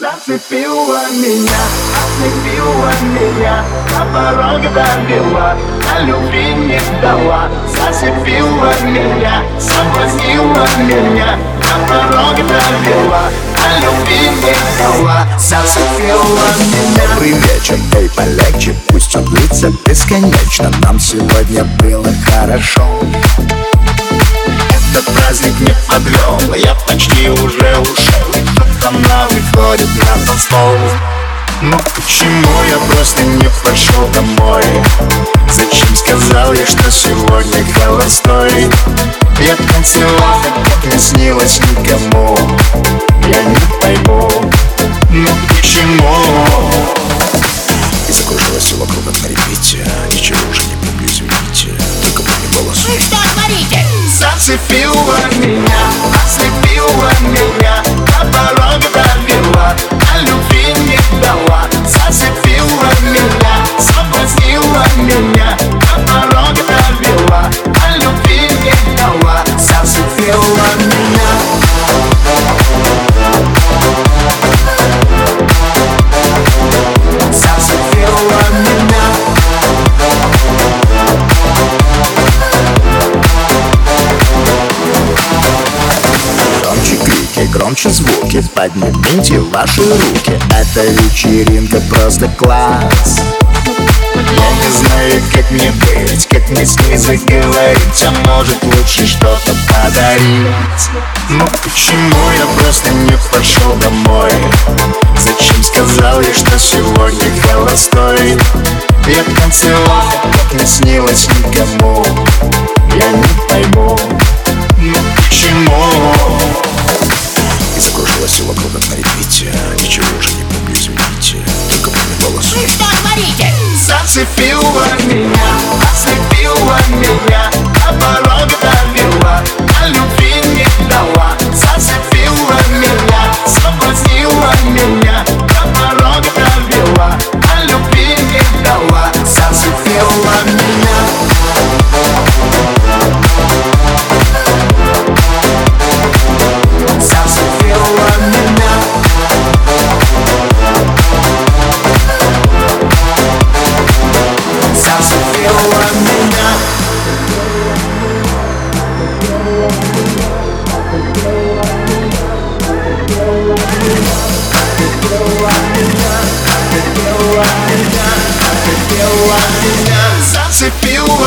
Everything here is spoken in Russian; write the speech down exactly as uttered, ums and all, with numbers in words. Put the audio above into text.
Зацепила меня, ослепила меня, на порог довела, а любви не дала. Зацепила меня, соблазнила меня, на порог довела, а любви не дала. Зацепила меня. Добрый вечер, эй, полегче, пусть он длится бесконечно. Нам сегодня было хорошо. Этот праздник не подвел, я почти уже ушел, и кто-то нам выходит на танцпол. Но почему я просто не пошел домой? Зачем сказал я, что сегодня холостой? Я танцевал, как не снилось никому. Я не пойму, ну почему? И закружилось все вокруг от репите. Ничего уже не помню, извините. Только помню голос. Вы что творите? Зацепила меня, ослепила меня, на порог довела, а любви не дала. Зацепила меня, соблазнила меня, на порог довела, а любви не дала. Зацепила меня. Зацепила меня. Громче крики, громче звуки, поднимите ваши руки. Эта вечеринка просто класс. Я не знаю, как мне быть, как мне с ней заговорить, а может лучше что-то подарить. Ну почему я просто не пошел домой? Зачем сказал я, что сегодня холостой? Я танцевал, как не снилось никому. Я не пойму, ну почему? И закружилось все вокруг от репите. Ничего уже не помню, извините. Только помню голос. Вы что творите? Зацепила меня, ослепила меня, на порог довела, а любви не дала. Зацепила меня, соблазнила меня, на порог довела, а любви не дала. Зацепила меня. Зацепила меня. Зацепила меня. Зацепила